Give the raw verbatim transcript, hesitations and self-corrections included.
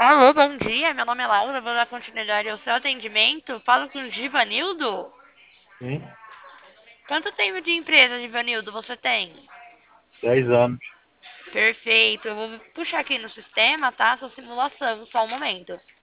Alô, bom dia. Meu nome é Laura. Vou dar continuidade ao seu atendimento. Falo com o Givanildo. Sim, Quanto tempo de empresa, Givanildo, você tem? dez anos. Perfeito. Eu vou puxar aqui no sistema, tá? Sua simulação, só um momento.